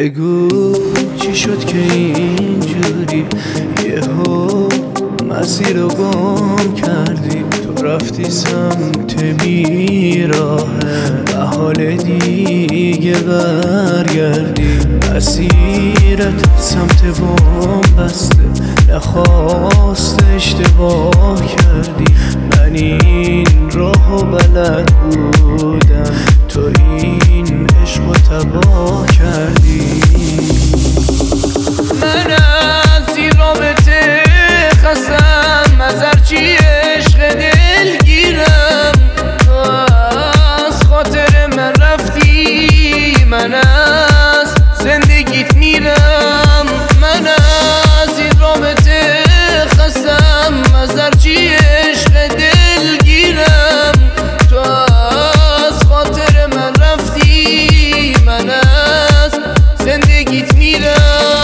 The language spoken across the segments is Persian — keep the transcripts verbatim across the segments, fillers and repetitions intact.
بگو چی شد که اینجوری یهو مسیر رو گم کردی؟ تو رفتی سمت بیراهه، محال دیگه برگردی. مسیرت سمت بام بسته، نخواست اشتباه کردی. من این راهو بلد بودم، تو این عشقو تباه کردی. من از این رابطه خستم، از هرچی عشق دلگیرم. تو از خاطر من رفتی، من از زندگیت میرم. من از این رابطه خستم، از هرچی عشق دلگیرم. تو از خاطر من رفتی، من از زندگیت میرم.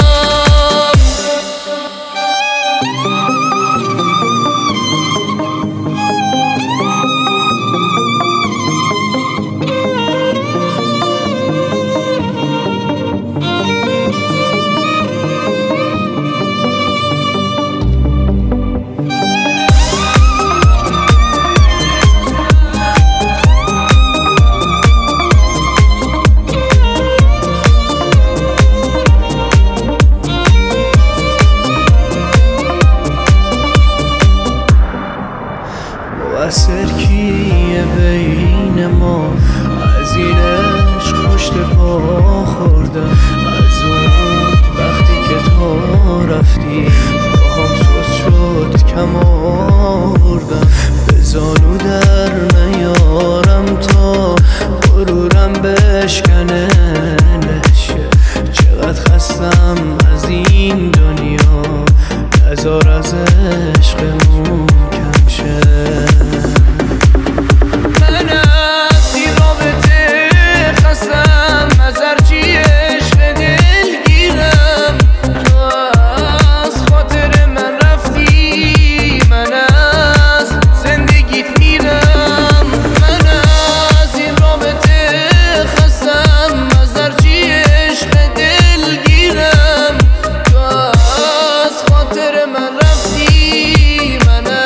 مؤثر کیه بین ما؟ از این عشق پشت پا خوردم. از اون وقتی که تو رفتی باهم سوز شد کم آوردم. به زانو در نیارم تا غرورم بشکنه نشه. چقدر خستم از این دنیا، نزار از عشقمون کم شه.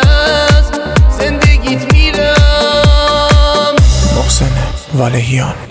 والهیان